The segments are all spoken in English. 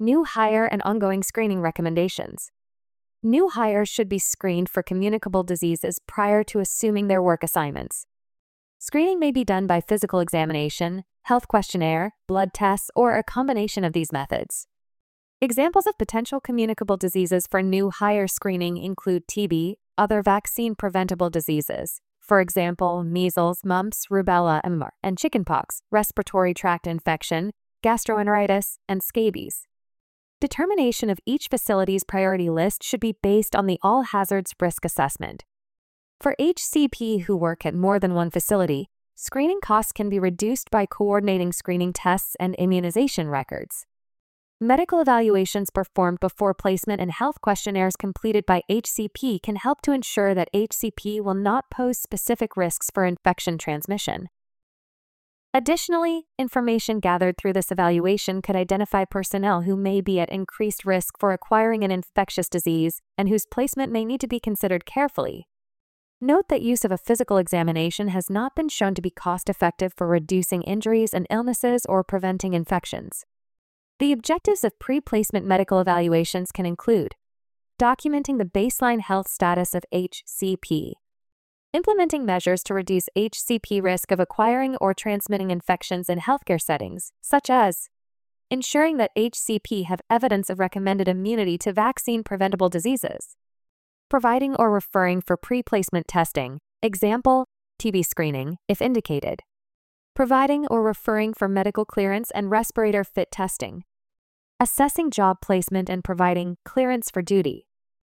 New hire and ongoing screening recommendations. New hires should be screened for communicable diseases prior to assuming their work assignments. Screening may be done by physical examination, health questionnaire, blood tests, or a combination of these methods. Examples of potential communicable diseases for new hire screening include TB, other vaccine-preventable diseases, for example, measles, mumps, rubella, and chickenpox, respiratory tract infection, gastroenteritis, and scabies. Determination of each facility's priority list should be based on the All Hazards Risk Assessment. For HCP who work at more than one facility, screening costs can be reduced by coordinating screening tests and immunization records. Medical evaluations performed before placement and health questionnaires completed by HCP can help to ensure that HCP will not pose specific risks for infection transmission. Additionally, information gathered through this evaluation could identify personnel who may be at increased risk for acquiring an infectious disease and whose placement may need to be considered carefully. Note that use of a physical examination has not been shown to be cost-effective for reducing injuries and illnesses or preventing infections. The objectives of pre-placement medical evaluations can include documenting the baseline health status of HCP, implementing measures to reduce HCP risk of acquiring or transmitting infections in healthcare settings, such as ensuring that HCP have evidence of recommended immunity to vaccine-preventable diseases, providing or referring for pre-placement testing, example, TB screening, if indicated, providing or referring for medical clearance and respirator fit testing, assessing job placement and providing clearance for duty,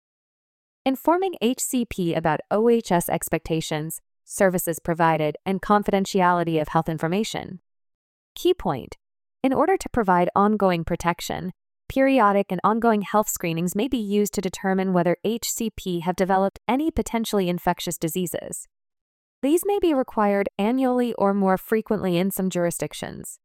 informing HCP about OHS expectations, services provided, and confidentiality of health information. Key point: in order to provide ongoing protection, periodic and ongoing health screenings may be used to determine whether HCP have developed any potentially infectious diseases. These may be required annually or more frequently in some jurisdictions.